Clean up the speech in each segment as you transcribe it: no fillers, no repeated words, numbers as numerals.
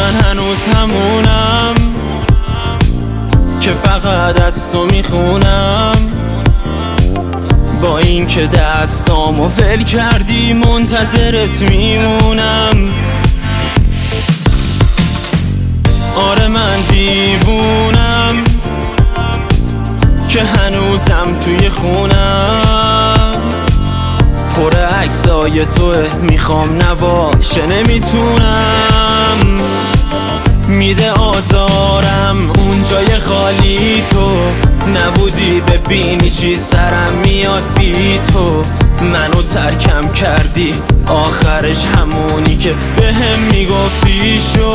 من هنوز همونم که فقط از تو میخونم، با این که دستامو ول کردی منتظرت میمونم. آره من دیوونم که هنوزم توی خونم، پر عکسای توه، میخوام نباشه نمیتونم. میده آزارم اون جای خالی، تو نبودی ببینی چی سرم میاد بی تو. منو ترکم کردی آخرش همونی که بهم میگفتی شو.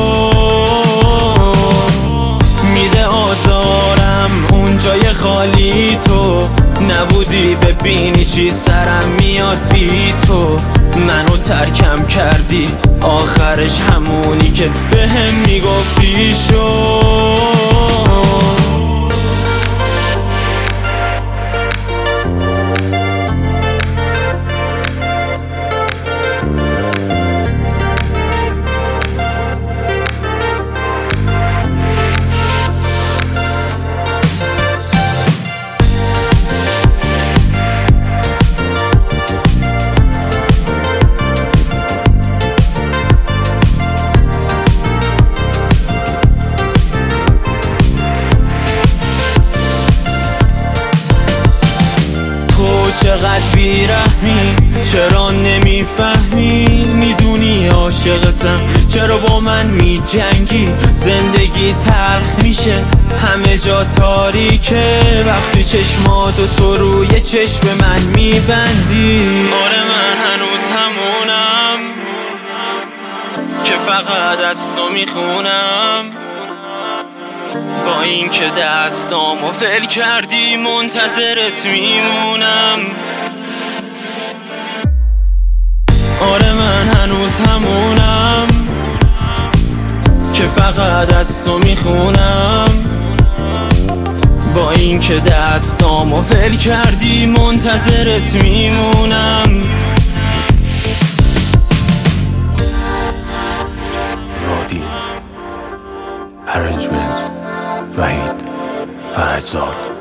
میده آزارم اون جای خالی، تو نبودی ببینی چی سرم میاد بی تو. منو ترکم کردی آخرش همونی که بهم میگفتی شو. چقدر بیرحمی، چرا نمیفهمی؟ میدونی عاشقتم، چرا با من میجنگی؟ زندگی تلخ میشه، همه جا تاریکه وقتی چشماتو تو روی چشم من میبندی. آره من هنوز همونم که فقط از تو میخونم، با این که دستامو ول کردی منتظرت میمونم. آره من هنوز همونم که فقط از تو میخونم، با این که دستامو ول کردی منتظرت میمونم. رادین Arrangement وحید فرجزاد.